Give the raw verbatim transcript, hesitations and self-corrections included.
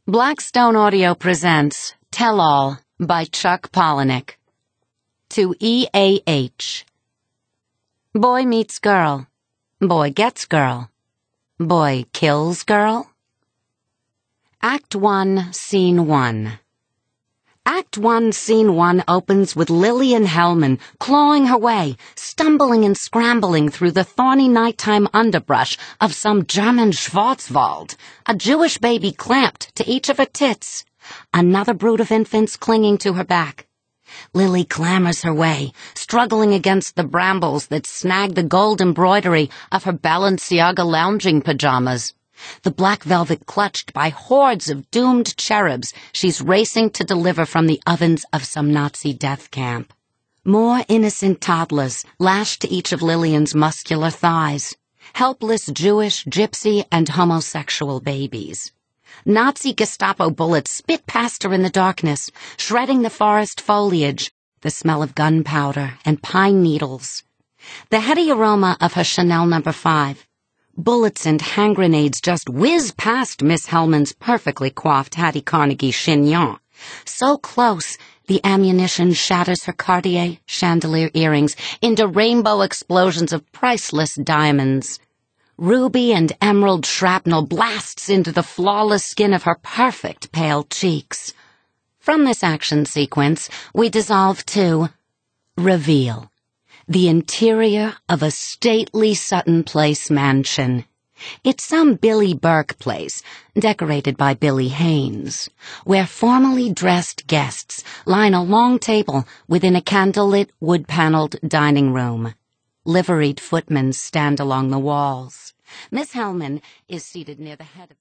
Blackstone Audio presents Tell All by Chuck Palahniuk. To E A H. Boy meets girl. Boy gets girl. Boy kills girl. Act one, Scene one. Act one, Scene one opens with Lillian Hellman clawing her way, stumbling and scrambling through the thorny nighttime underbrush of some German Schwarzwald, a Jewish baby clamped to each of her tits, another brood of infants clinging to her back. Lily clambers her way, struggling against the brambles that snag the gold embroidery of her Balenciaga lounging pajamas. The black velvet clutched by hordes of doomed cherubs she's racing to deliver from the ovens of some Nazi death camp. More innocent toddlers lashed to each of Lillian's muscular thighs. Helpless Jewish, gypsy, and homosexual babies. Nazi Gestapo bullets spit past her in the darkness, shredding the forest foliage, the smell of gunpowder and pine needles. The heady aroma of her Chanel number five. Bullets and hand grenades just whiz past Miss Hellman's perfectly coiffed Hattie Carnegie chignon. So close, the ammunition shatters her Cartier chandelier earrings into rainbow explosions of priceless diamonds. Ruby and emerald shrapnel blasts into the flawless skin of her perfect pale cheeks. From this action sequence, we dissolve to reveal. The interior of a stately Sutton Place mansion. It's some Billy Burke place, decorated by Billy Haynes, where formally dressed guests line a long table within a candlelit, wood-paneled dining room. Liveried footmen stand along the walls. Miss Hellman is seated near the head of